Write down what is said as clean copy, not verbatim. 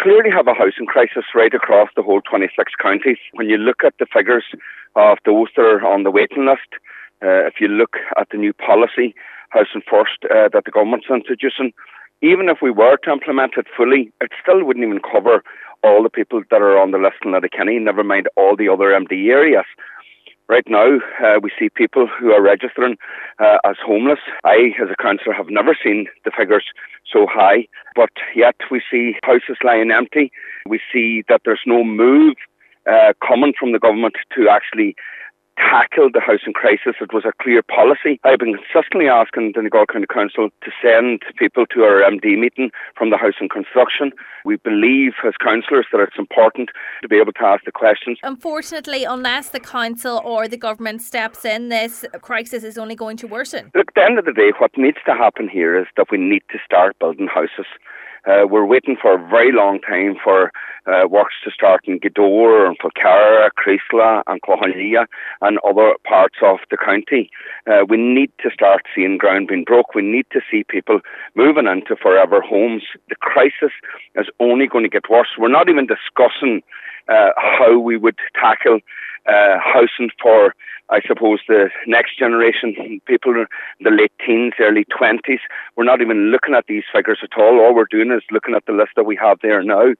clearly have a housing crisis right across the whole 26 counties. When you look at the figures of those that are on the waiting list, if you look at the new policy, Housing First, that the government's introducing, even if we were to implement it fully, it still wouldn't even cover all the people that are on the list in Letterkenny, never mind all the other MD areas. Right now, we see people who are registering as homeless. I, as a councillor, have never seen the figures so high, but yet we see houses lying empty. We see that there's no move coming from the government to actually tackle the housing crisis. It was a clear policy. I've been consistently asking the Donegal County Council to send people to our MD meeting from the Housing Construction. We believe as councillors that it's important to be able to ask the questions. Unfortunately, unless the council or the government steps in, this crisis is only going to worsen. Look, at the end of the day, what needs to happen here is that we need to start building houses. We're waiting for a very long time for works to start in Gweedore and Falcarra, Creeslough and Cloughanlia and other parts of the county. We need to start seeing ground being broke. We need to see people moving into forever homes. The crisis is only going to get worse. We're not even discussing how we would tackle housing for, I suppose, the next generation, people in the late teens, early 20s. We're not even looking at these figures at all. All we're doing is looking at the list that we have there now.